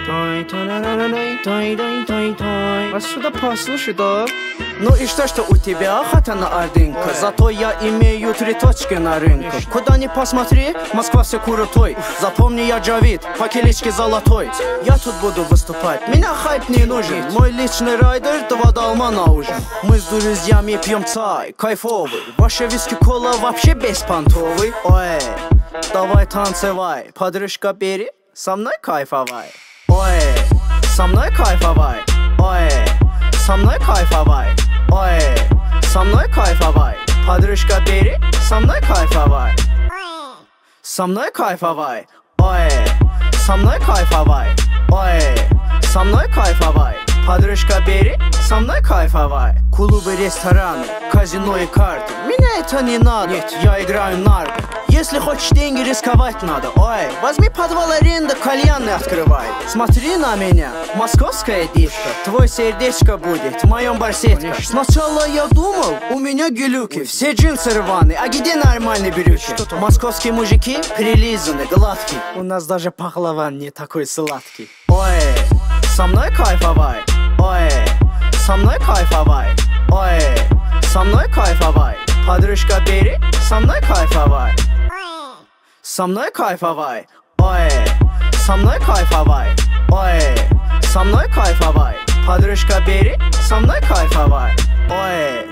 А сюда послушай, да. Ну и что у тебя хата на Ордынка? Зато я имею 3 точки на рынке. Куда ни посмотри, Москва все крутой. Запомни, я Джавид, по кличке Золотой. Я тут буду выступать, меня хайп не нужен. Мой личный райдер, 2 долма на ужин. Мы с друзьями пьем чай, кайфовый. Ваша виски кола вообще беспонтовый. Ой, давай танцевай, подружка бери, со мной кайфовай. Ой, со мной кайфовай. Ой, со мной кайфовай. Ой, со мной кайфовай. Подружка бери, со мной кайфовай. Со мной кайфовай. Ой, со мной кайфовай. Ой, со мной кайфовай. Подружка бери, со мной кайфовай. Клубы, рестораны, казино и карты, меня это не надо, нет, я играю нарко. Если хочешь деньги, рисковать надо. Ой, возьми подвал аренда, кальяны открывай. Смотри на меня, московская дичка. Твой сердечко будет в моем барсетке. Сначала я думал, у меня гелюки, все джинсы рваные, а где нормальные брюки? Московские мужики прилизаны, гладкие. У нас даже пахлаван не такой сладкий. Ой, со мной кайфовай. Ой, со мной кайфовай. Ой, со мной кайфовай. Подружка бери, со мной кайфовай. Со мной кайфовай. Ой, со мной кайфовай. Ой, со мной кайфовай. Подружка бери, со мной кайфовай. Ой.